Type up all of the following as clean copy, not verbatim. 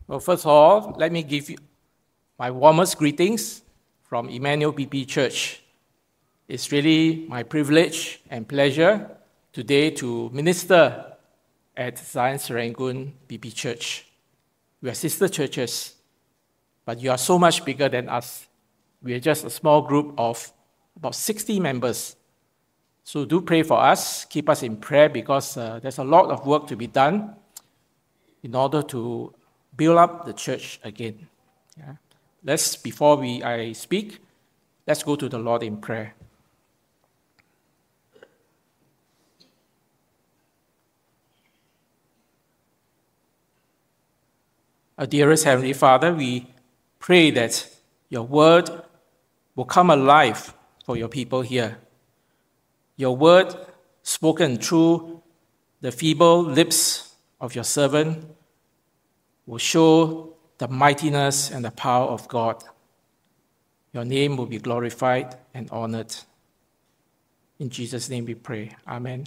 Well, first of all, let me give you my warmest greetings from Emmanuel BP Church. It's really my privilege and pleasure today to minister at Zion Serangoon BP Church. We are sister churches, but you are so much bigger than us. We are just a small group of about 60 members. So do pray for us, keep us in prayer because there's a lot of work to be done in order to build up the church again. Yeah. Before I speak, let's go to the Lord in prayer. Our dearest Heavenly Father, we pray that your word will come alive for your people here. Your word spoken through the feeble lips of your servant will show the mightiness and the power of God. Your name will be glorified and honored. In Jesus' name we pray. Amen.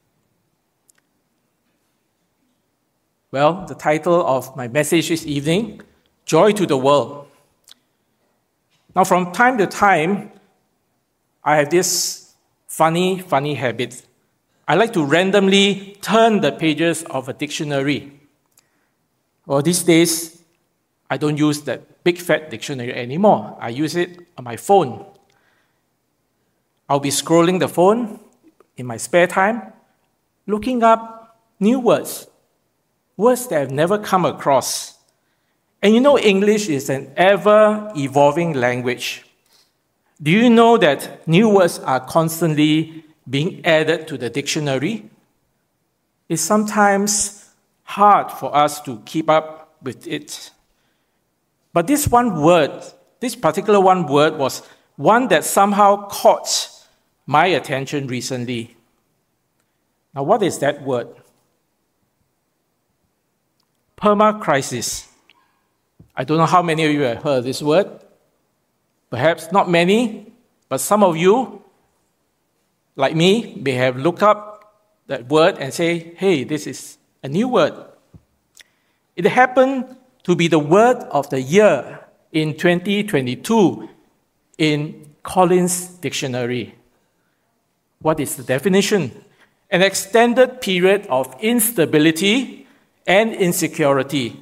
Well, the title of my message this evening, Joy to the World. Now, from time to time, I have this funny habit. I like to randomly turn the pages of a dictionary. Well, these days, I don't use that big fat dictionary anymore. I use it on my phone. I'll be scrolling the phone in my spare time, looking up new words that I've never come across. And you know, English is an ever-evolving language. Do you know that new words are constantly being added to the dictionary? It's sometimes hard for us to keep up with it. But this particular one word was one that somehow caught my attention recently. Now, what is that word? Permacrisis. I don't know how many of you have heard this word. Perhaps not many, but some of you, like me, may have looked up that word and say, hey, this is a new word. It happened to be the word of the year in 2022 in Collins Dictionary. What is the definition? An extended period of instability and insecurity.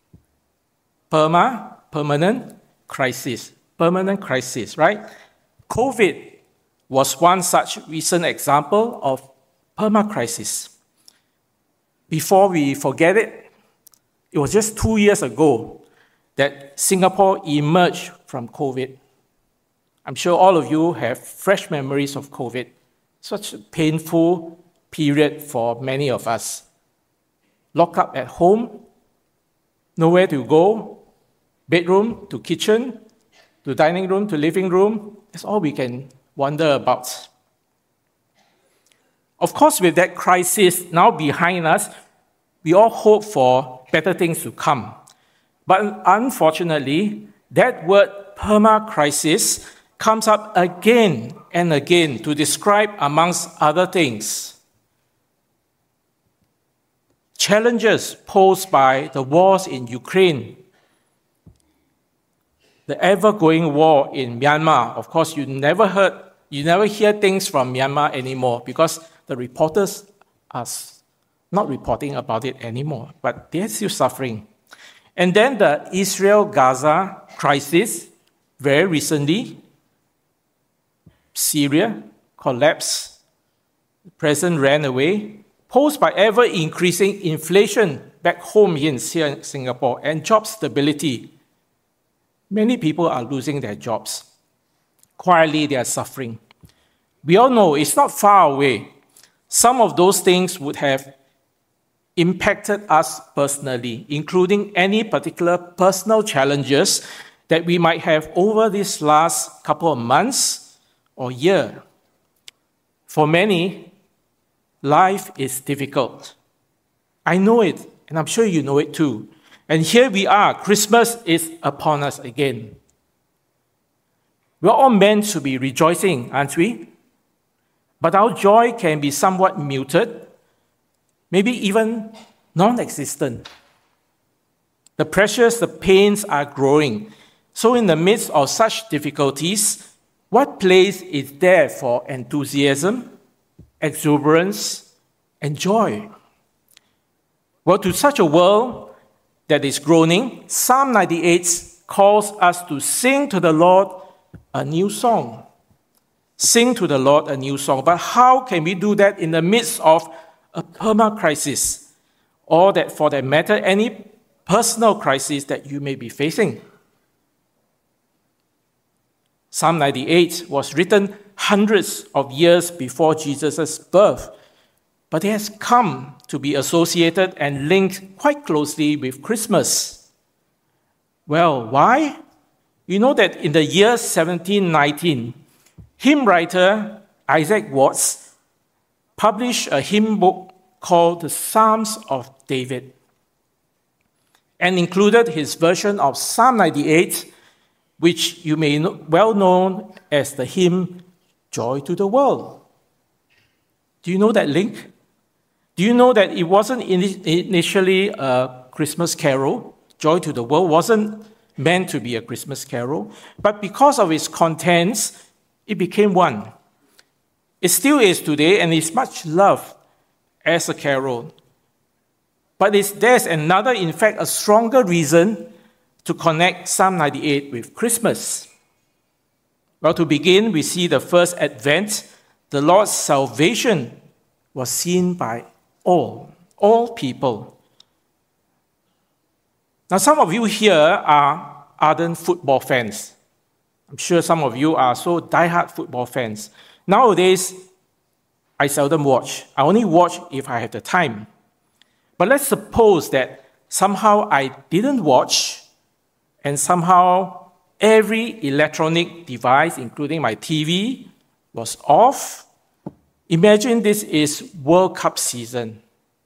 Permanent crisis, right? COVID was one such recent example of permacrisis. Before we forget it, it was just 2 years ago that Singapore emerged from COVID. I'm sure all of you have fresh memories of COVID. Such a painful period for many of us. Locked up at home, nowhere to go, bedroom to kitchen, to dining room to living room. That's all we can wonder about. Of course, with that crisis now behind us, we all hope for better things to come. But unfortunately, that word permacrisis comes up again and again to describe, amongst other things, challenges posed by the wars in Ukraine, the ever-going war in Myanmar. Of course, you never hear things from Myanmar anymore because the reporters are not reporting about it anymore, but they're still suffering. And then the Israel-Gaza crisis, very recently, Syria collapsed, the president ran away, posed by ever-increasing inflation back home here in Singapore, and job stability. Many people are losing their jobs. Quietly, they are suffering. We all know it's not far away. Some of those things would have impacted us personally, including any particular personal challenges that we might have over this last couple of months or year. For many, life is difficult. I know it, and I'm sure you know it too. And here we are, Christmas is upon us again. We're all meant to be rejoicing, aren't we? But our joy can be somewhat muted, maybe even non-existent. The pressures, the pains are growing. So in the midst of such difficulties, what place is there for enthusiasm, exuberance, and joy? Well, to such a world that is groaning, Psalm 98 calls us to sing to the Lord a new song. Sing to the Lord a new song. But how can we do that in the midst of a perma-crisis? Or that, for that matter, any personal crisis that you may be facing? Psalm 98 was written hundreds of years before Jesus' birth, but it has come to be associated and linked quite closely with Christmas. Well, why? You know that in the year 1719, hymn writer Isaac Watts published a hymn book called the Psalms of David and included his version of Psalm 98, which you may know, well known as the hymn Joy to the World. Do you know that link? Do you know that it wasn't initially a Christmas carol? Joy to the World wasn't meant to be a Christmas carol, but because of its contents, it became one. It still is today and is much loved as a carol. But there's another, in fact, a stronger reason to connect Psalm 98 with Christmas. Well, to begin, we see the first Advent, the Lord's salvation was seen by all people. Now, some of you here are ardent football fans. I'm sure some of you are so diehard football fans. Nowadays, I seldom watch. I only watch if I have the time. But let's suppose that somehow I didn't watch, and somehow every electronic device, including my TV, was off. Imagine this is World Cup season.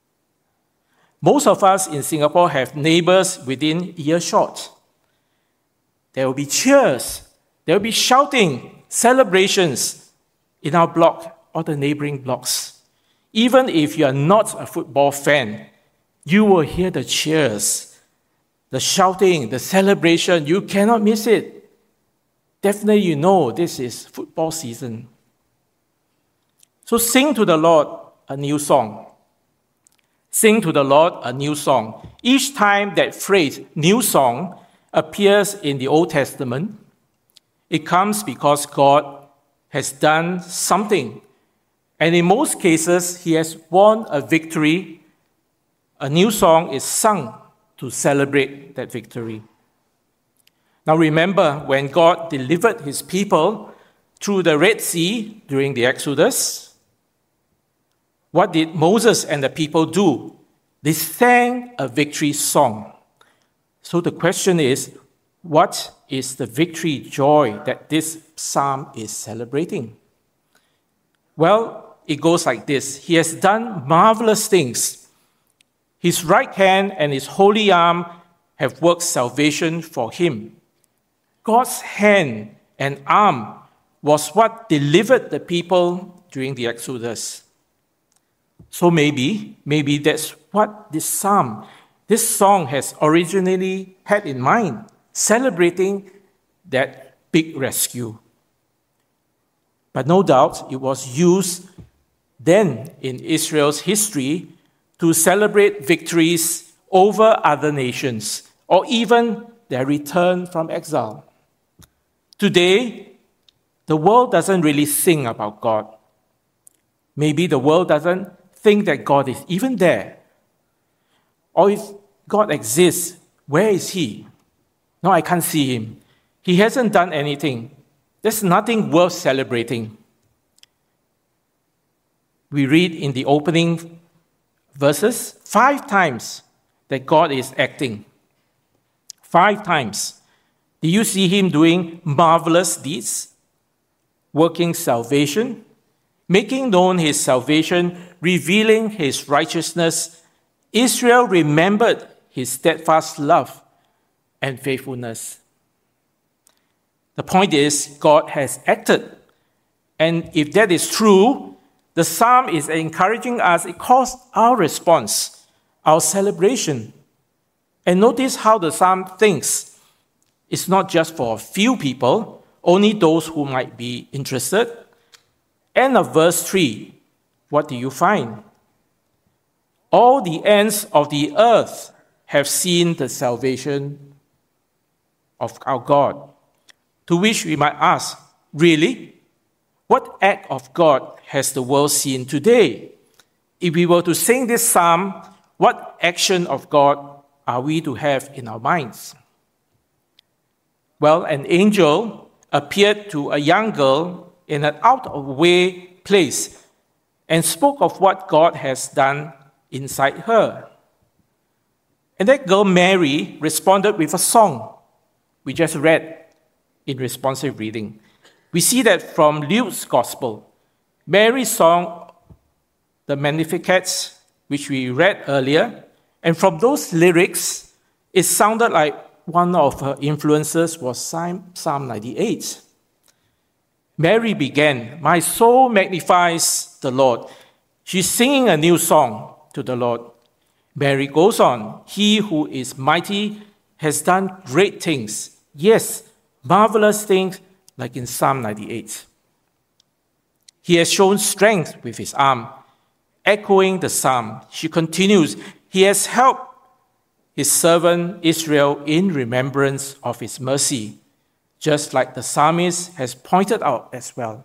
Most of us in Singapore have neighbors within earshot. There will be cheers, there will be shouting, celebrations in our block or the neighboring blocks. Even if you are not a football fan, you will hear the cheers, the shouting, the celebration. You cannot miss it. Definitely you know this is football season. So sing to the Lord a new song. Sing to the Lord a new song. Each time that phrase, new song, appears in the Old Testament, it comes because God has done something. And in most cases, he has won a victory. A new song is sung to celebrate that victory. Now remember, when God delivered his people through the Red Sea during the Exodus, what did Moses and the people do? They sang a victory song. So the question is, what is the victory joy that this psalm is celebrating? Well, it goes like this. He has done marvelous things. His right hand and his holy arm have worked salvation for him. God's hand and arm was what delivered the people during the Exodus. So maybe that's what this song has originally had in mind, celebrating that big rescue. But no doubt it was used then in Israel's history to celebrate victories over other nations or even their return from exile. Today, the world doesn't really sing about God. Maybe the world doesn't think that God is even there. Or if God exists, where is he? No, I can't see him. He hasn't done anything. There's nothing worth celebrating. We read in the opening verses 5 times that God is acting. 5 times. Do you see him doing marvelous deeds? Working salvation, making known his salvation, revealing his righteousness. Israel remembered his steadfast love and faithfulness. The point is, God has acted. And if that is true, the psalm is encouraging us. It calls our response, our celebration. And notice how the psalm thinks. It's not just for a few people, only those who might be interested. End of verse 3, what do you find? All the ends of the earth have seen the salvation of our God. To which we might ask, really? What act of God has the world seen today? If we were to sing this psalm, what action of God are we to have in our minds? Well, an angel appeared to a young girl in an out-of-the-way place and spoke of what God has done inside her. And that girl, Mary, responded with a song we just read in responsive reading. We see that from Luke's Gospel. Mary's song, the Magnificat, which we read earlier, and from those lyrics, it sounded like one of her influences was Psalm 98. Mary began, "My soul magnifies the Lord." She's singing a new song to the Lord. Mary goes on, "He who is mighty has done great things. Yes, marvelous things like in Psalm 98. He has shown strength with his arm." Echoing the psalm, she continues, "He has helped his servant Israel in remembrance of his mercy," just like the psalmist has pointed out as well.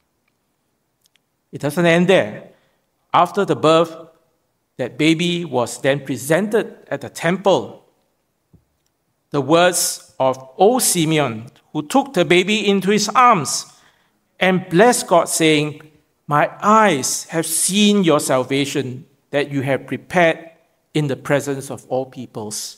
It doesn't end there. After the birth, that baby was then presented at the temple. The words of old Simeon, who took the baby into his arms and blessed God, saying, "My eyes have seen your salvation that you have prepared in the presence of all peoples."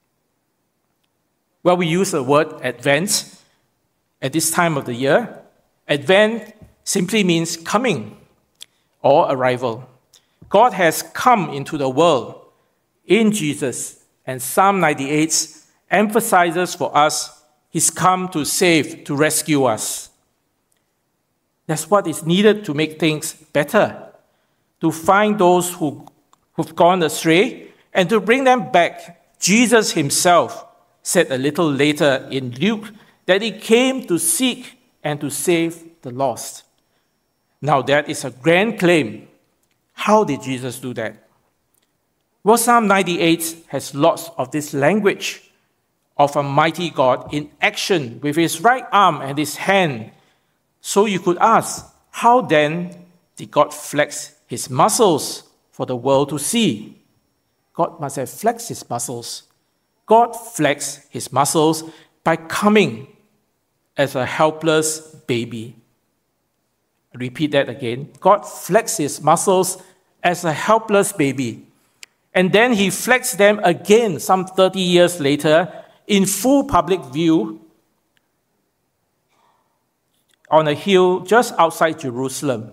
Well, we use the word Advent at this time of the year. Advent simply means coming or arrival. God has come into the world in Jesus, and Psalm 98 emphasizes for us He's come to save, to rescue us. That's what is needed to make things better, to find those who've gone astray and to bring them back. Jesus himself said a little later in Luke that he came to seek and to save the lost. Now that is a grand claim. How did Jesus do that? Well, Psalm 98 has lots of this language of a mighty God in action with his right arm and his hand. So you could ask, how then did God flex his muscles for the world to see? God must have flexed his muscles. God flexed his muscles by coming as a helpless baby. I repeat that again. God flexed his muscles as a helpless baby. And then he flexed them again some 30 years later in full public view on a hill just outside Jerusalem.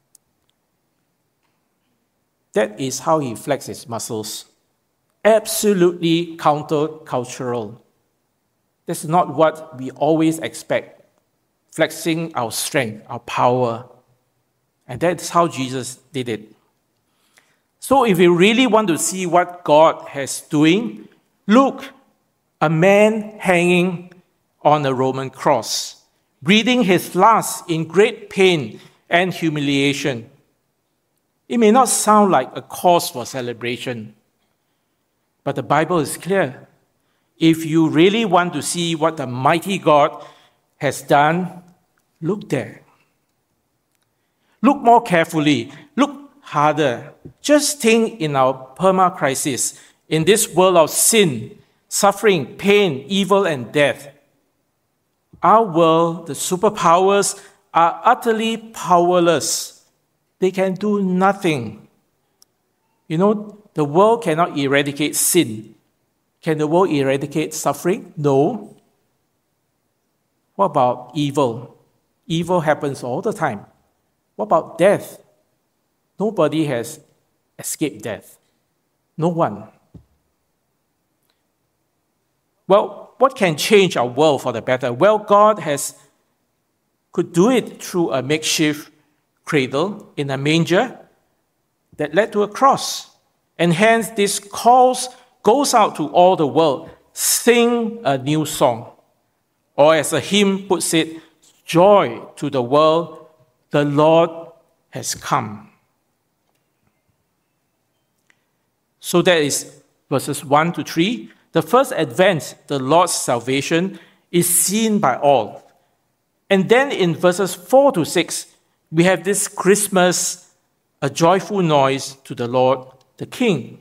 That is how he flexed his muscles. Absolutely counter-cultural. That's not what we always expect. Flexing our strength, our power. And that's how Jesus did it. So if we really want to see what God has doing, look, a man hanging on a Roman cross, breathing his last in great pain and humiliation. It may not sound like a cause for celebration, but the Bible is clear. If you really want to see what the mighty God has done, look there. Look more carefully. Look harder. Just think in our perma-crisis, in this world of sin, suffering, pain, evil, and death. Our world, the superpowers, are utterly powerless. They can do nothing. You know, the world cannot eradicate sin. Can the world eradicate suffering? No. What about evil? Evil happens all the time. What about death? Nobody has escaped death. No one. Well, what can change our world for the better? Well, God could do it through a makeshift cradle in a manger that led to a cross. And hence this calls goes out to all the world, sing a new song. Or as a hymn puts it, joy to the world, the Lord has come. So that is verses 1 to 3. The first advent, the Lord's salvation, is seen by all. And then in verses 4 to 6, we have this Christmas, a joyful noise to the Lord, the King.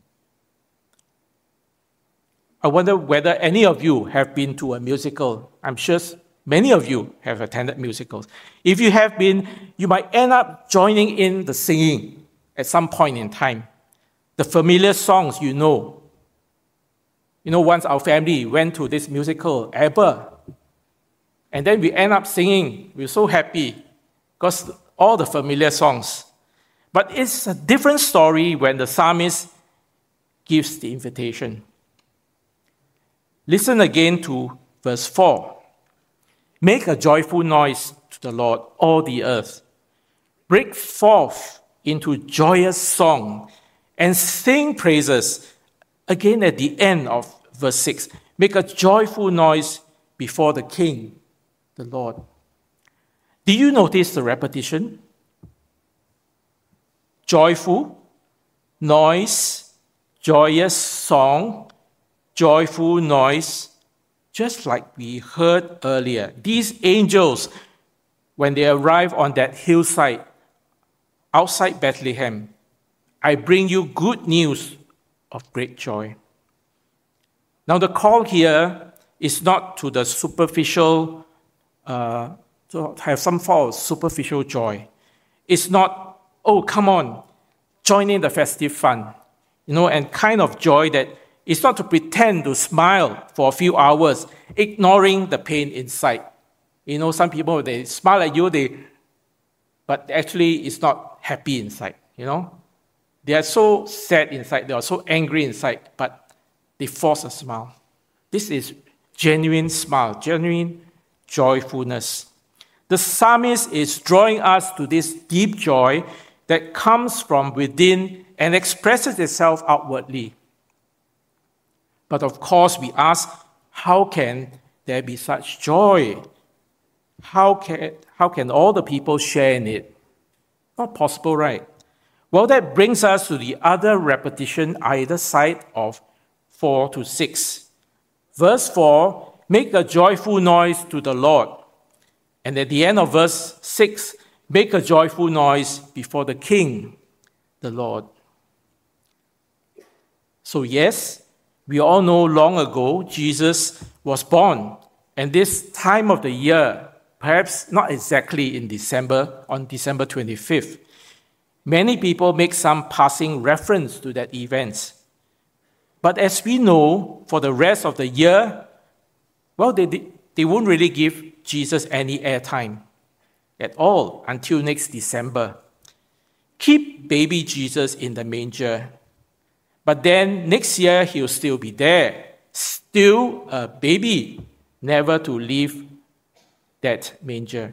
I wonder whether any of you have been to a musical. I'm sure many of you have attended musicals. If you have been, you might end up joining in the singing at some point in time. The familiar songs you know. You know, once our family went to this musical, ABBA, and then we end up singing. We're so happy because all the familiar songs. But it's a different story when the psalmist gives the invitation. Listen again to verse 4. Make a joyful noise to the Lord, all the earth. Break forth into joyous song and sing praises. Again at the end of verse 6. Make a joyful noise before the King, the Lord. Do you notice the repetition? Joyful, noise, joyous song, joyful noise, just like we heard earlier. These angels, when they arrive on that hillside outside Bethlehem, I bring you good news of great joy. Now the call here is not to the superficial, to have some form of superficial joy. It's not, oh, come on, join in the festive fun, and kind of joy that it's not to pretend to smile for a few hours, ignoring the pain inside. Some people, they smile at you, but actually it's not happy inside, They are so sad inside, they are so angry inside, but they force a smile. This is genuine smile, genuine joyfulness. The psalmist is drawing us to this deep joy that comes from within and expresses itself outwardly. But of course, we ask, how can there be such joy? How can all the people share in it? Not possible, right? Well, that brings us to the other repetition either side of 4 to 6. Verse 4, make a joyful noise to the Lord. And at the end of verse 6, make a joyful noise before the King, the Lord. So yes, we all know long ago Jesus was born. And this time of the year, perhaps not exactly in December, on December 25th, many people make some passing reference to that event. But as we know, for the rest of the year, well, they won't really give Jesus any airtime at all until next December. Keep baby Jesus in the manger. But then next year, he'll still be there. Still a baby, never to leave that manger.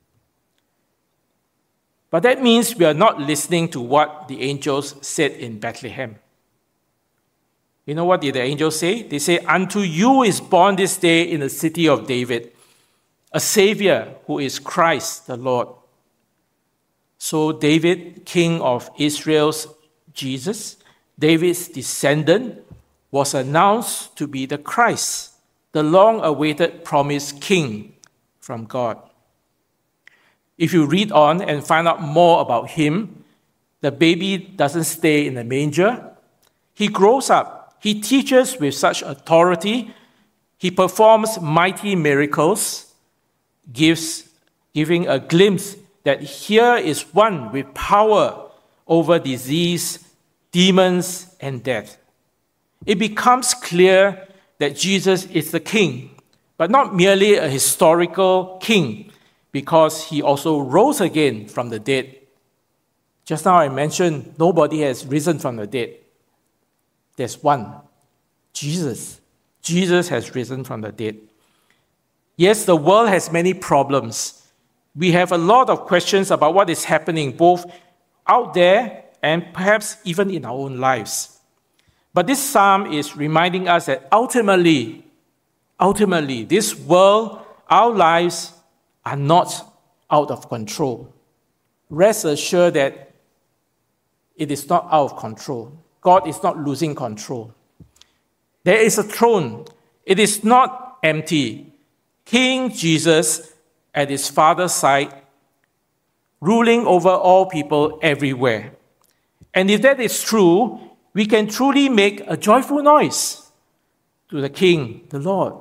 But that means we are not listening to what the angels said in Bethlehem. You know what did the angels say? They say, unto you is born this day in the city of David a Savior who is Christ the Lord. So David, king of Israel's Jesus, David's descendant, was announced to be the Christ, the long-awaited promised king from God. If you read on and find out more about him, the baby doesn't stay in the manger. He grows up. He teaches with such authority. He performs mighty miracles, giving a glimpse that here is one with power over disease, demons, and death. It becomes clear that Jesus is the king, but not merely a historical king, because he also rose again from the dead. Just now I mentioned nobody has risen from the dead. There's one, Jesus. Jesus has risen from the dead. Yes, the world has many problems. We have a lot of questions about what is happening both out there and perhaps even in our own lives. But this psalm is reminding us that ultimately, this world, our lives are not out of control. Rest assured that it is not out of control. God is not losing control. There is a throne. It is not empty. King Jesus at his Father's side, ruling over all people everywhere. And if that is true, we can truly make a joyful noise to the King, the Lord.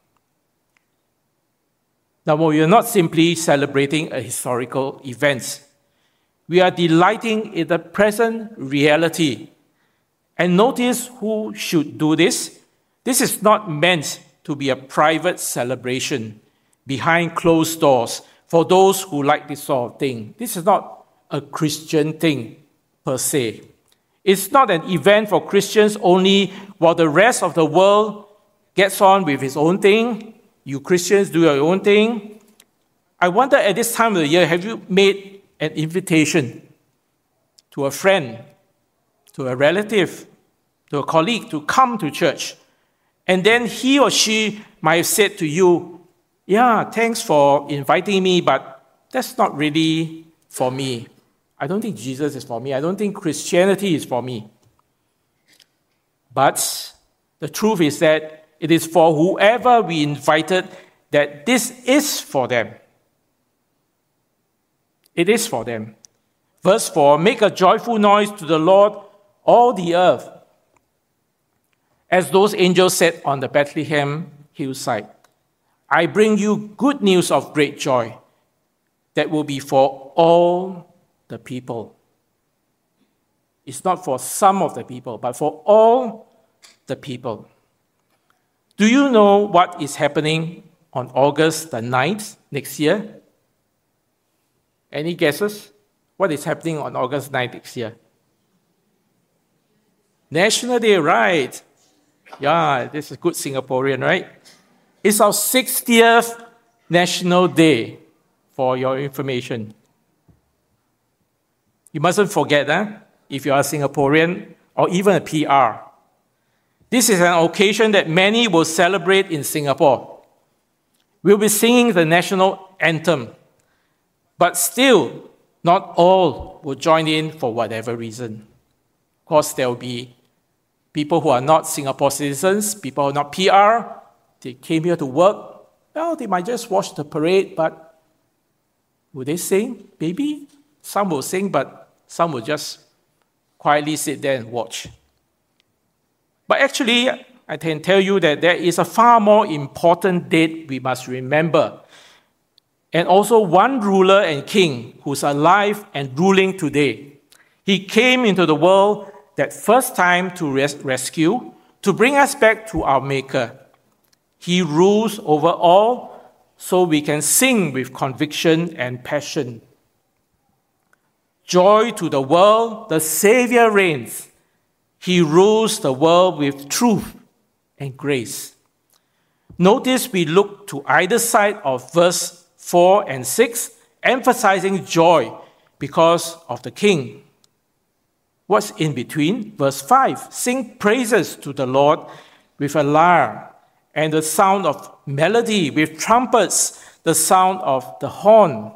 Now, we are not simply celebrating a historical event. We are delighting in the present reality. And notice who should do this. This is not meant to be a private celebration behind closed doors for those who like this sort of thing. This is not a Christian thing per se. It's not an event for Christians only while the rest of the world gets on with its own thing. You Christians do your own thing. I wonder at this time of the year, have you made an invitation to a friend, to a relative, to a colleague to come to church? And then he or she might have said to you, yeah, thanks for inviting me, but that's not really for me. I don't think Jesus is for me. I don't think Christianity is for me. But the truth is that it is for whoever we invited that this is for them. It is for them. Verse 4, make a joyful noise to the Lord, all the earth, as those angels said on the Bethlehem hillside. I bring you good news of great joy that will be for all the people. It's not for some of the people, but for all the people. Do you know what is happening on August the 9th next year? Any guesses? What is happening on August 9th next year? National Day, right? Yeah, this is good Singaporean, right? It's our 60th National Day, for your information. You mustn't forget, if you are a Singaporean or even a PR. This is an occasion that many will celebrate in Singapore. We'll be singing the national anthem, but still, not all will join in for whatever reason. Of course, there will be people who are not Singapore citizens, people who are not PR, they came here to work. Well, they might just watch the parade, but will they sing? Maybe. Some will sing, but some will just quietly sit there and watch. But actually, I can tell you that there is a far more important date we must remember. And also one ruler and king who's alive and ruling today. He came into the world that first time to rescue, to bring us back to our Maker. He rules over all, so we can sing with conviction and passion. Joy to the world, the Savior reigns. He rules the world with truth and grace. Notice we look to either side of verse 4 and 6, emphasizing joy because of the King. What's in between? Verse 5, sing praises to the Lord with a lyre and the sound of melody, with trumpets, the sound of the horn.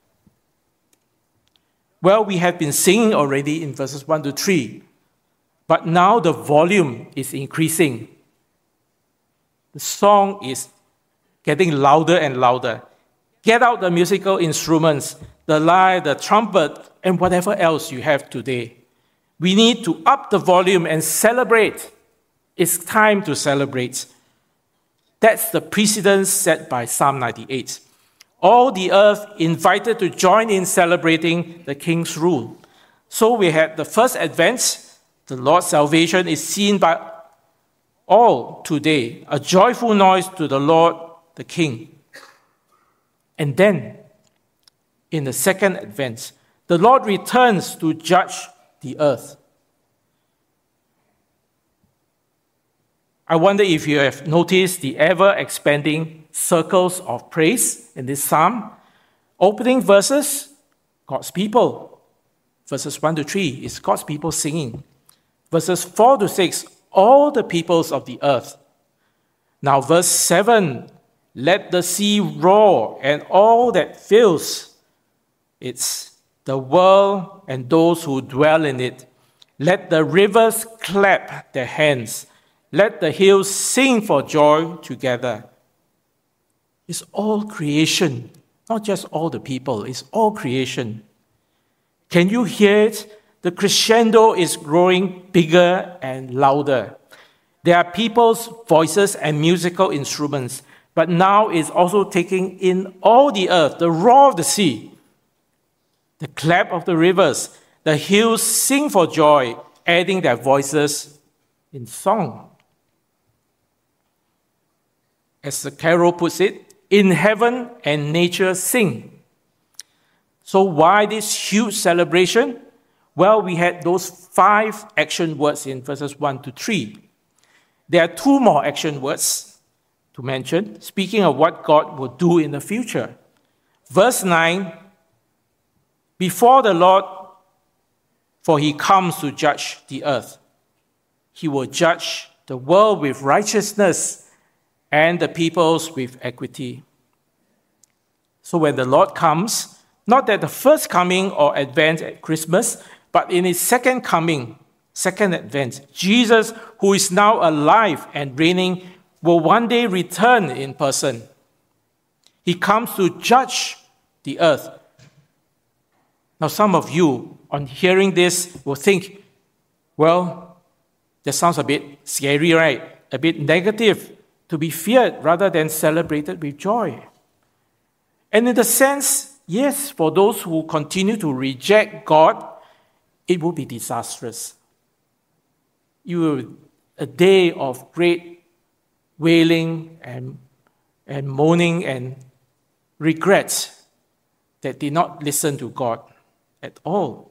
Well, we have been singing already in verses 1 to 3, but now the volume is increasing. The song is getting louder and louder. Get out the musical instruments, the lyre, the trumpet, and whatever else you have today. We need to up the volume and celebrate. It's time to celebrate. That's the precedence set by Psalm 98. All the earth invited to join in celebrating the King's rule. So we had the first advent. The Lord's salvation is seen by all today. A joyful noise to the Lord, the King. And then, in the second advent, the Lord returns to judge the earth. I wonder if you have noticed the ever-expanding circles of praise in this psalm. Opening verses, God's people. Verses 1 to 3 is God's people singing. Verses 4 to 6, all the peoples of the earth. Now verse 7, let the sea roar and all that fills it, the world and those who dwell in it. Let the rivers clap their hands. Let the hills sing for joy together. It's all creation, not just all the people. It's all creation. Can you hear it? The crescendo is growing bigger and louder. There are people's voices and musical instruments, but now it's also taking in all the earth, the roar of the sea, the clap of the rivers. The hills sing for joy, adding their voices in song. As the carol puts it, in heaven and nature sing. So why this huge celebration? Well, we had those 5 action words in verses 1 to 3. There are 2 more action words to mention, speaking of what God will do in the future. Verse 9, before the Lord, for he comes to judge the earth. He will judge the world with righteousness and the peoples with equity. So when the Lord comes, not at the first coming or advent at Christmas, but in his second coming, second advent, Jesus, who is now alive and reigning, will one day return in person. He comes to judge the earth. Now, some of you, on hearing this, will think, well, that sounds a bit scary, right? A bit negative, to be feared rather than celebrated with joy. And in a sense, yes, for those who continue to reject God, it will be disastrous. A day of great wailing and moaning and regrets that did not listen to God at all.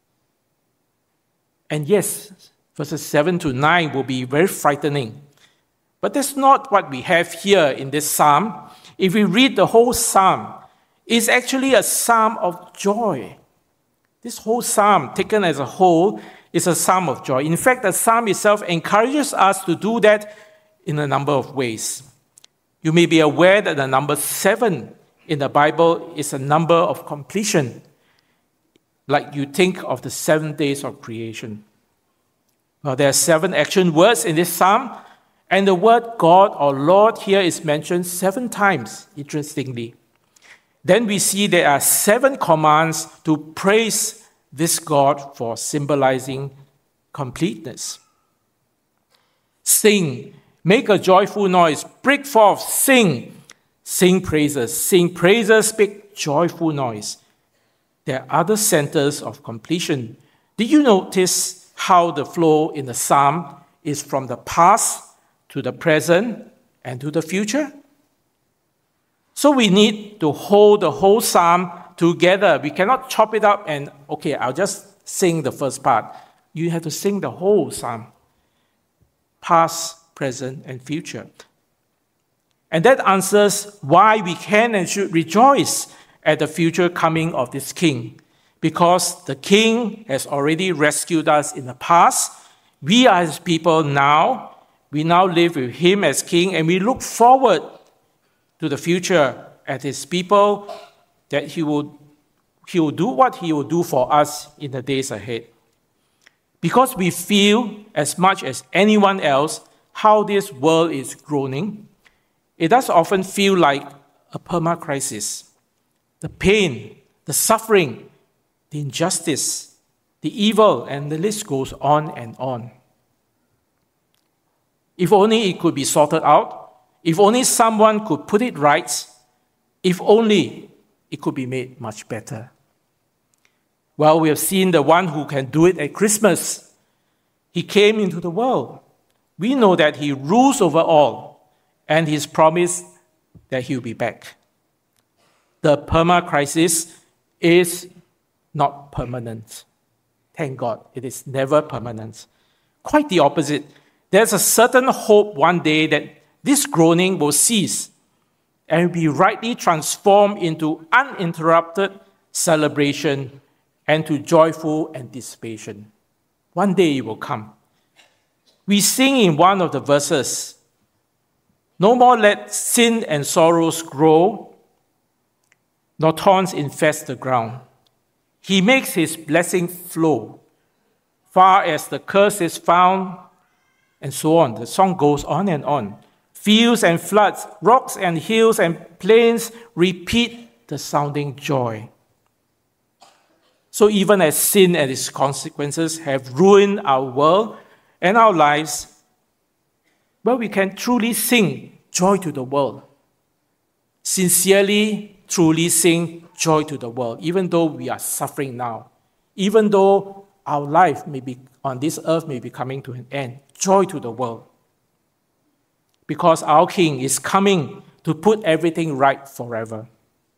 And yes, verses 7 to 9 will be very frightening. But that's not what we have here in this psalm. If we read the whole psalm, it's actually a psalm of joy. This whole psalm, taken as a whole, is a psalm of joy. In fact, the psalm itself encourages us to do that in a number of ways. You may be aware that the number 7 in the Bible is a number of completion, like you think of the 7 days of creation. Well, there are 7 action words in this psalm, and the word God or Lord here is mentioned 7 times, interestingly. Then we see there are 7 commands to praise this God for symbolizing completeness. Sing, make a joyful noise, break forth, sing praises, make joyful noise. There are other centers of completion. Did you notice how the flow in the psalm is from the past to the present and to the future? So we need to hold the whole psalm together. We cannot chop it up and, okay, I'll just sing the first part. You have to sing the whole psalm, past, present, and future. And that answers why we can and should rejoice at the future coming of this King. Because the King has already rescued us in the past. We are his people now. We now live with him as King, and we look forward to the future as his people, that he will do what he will do for us in the days ahead. Because we feel as much as anyone else how this world is groaning, it does often feel like a perma-crisis. The pain, the suffering, the injustice, the evil, and the list goes on and on. If only it could be sorted out, if only someone could put it right, if only it could be made much better. Well, we have seen the one who can do it at Christmas. He came into the world. We know that he rules over all, and he's promised that he'll be back. The perma-crisis is not permanent. Thank God, it is never permanent. Quite the opposite. There's a certain hope one day that this groaning will cease and be rightly transformed into uninterrupted celebration and to joyful anticipation. One day it will come. We sing in one of the verses, "No more let sin and sorrows grow, nor thorns infest the ground. He makes his blessing flow, far as the curse is found," and so on. The song goes on and on. Fields and floods, rocks and hills and plains repeat the sounding joy. So even as sin and its consequences have ruined our world and our lives, well, we can truly sing joy to the world. Sincerely, truly sing joy to the world, even though we are suffering now, even though our life may be on this earth may be coming to an end. Joy to the world. Because our King is coming to put everything right forever.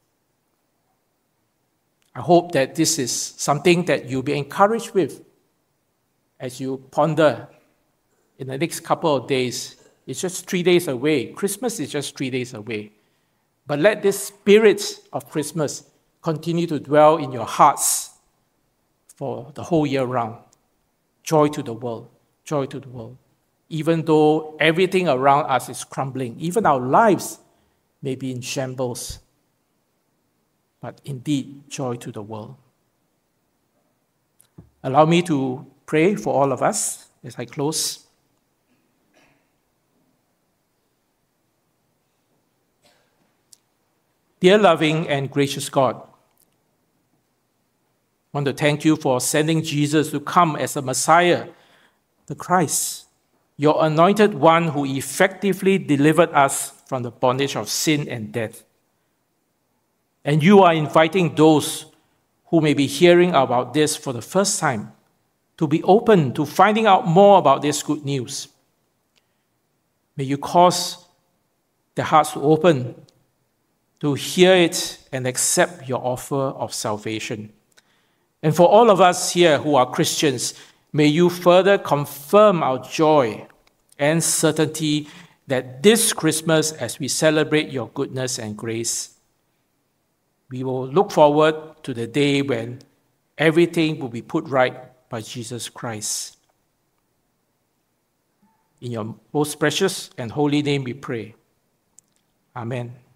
I hope that this is something that you'll be encouraged with as you ponder in the next couple of days. It's just 3 days away. Christmas is just 3 days away. But let this spirit of Christmas continue to dwell in your hearts for the whole year round. Joy to the world. Joy to the world. Even though everything around us is crumbling, even our lives may be in shambles. But indeed, joy to the world. Allow me to pray for all of us as I close. Dear loving and gracious God, I want to thank you for sending Jesus to come as a Messiah, the Christ, your anointed one who effectively delivered us from the bondage of sin and death. And you are inviting those who may be hearing about this for the first time to be open to finding out more about this good news. May you cause their hearts to open to hear it and accept your offer of salvation. And for all of us here who are Christians, may you further confirm our joy and certainty that this Christmas, as we celebrate your goodness and grace, we will look forward to the day when everything will be put right by Jesus Christ. In your most precious and holy name we pray. Amen.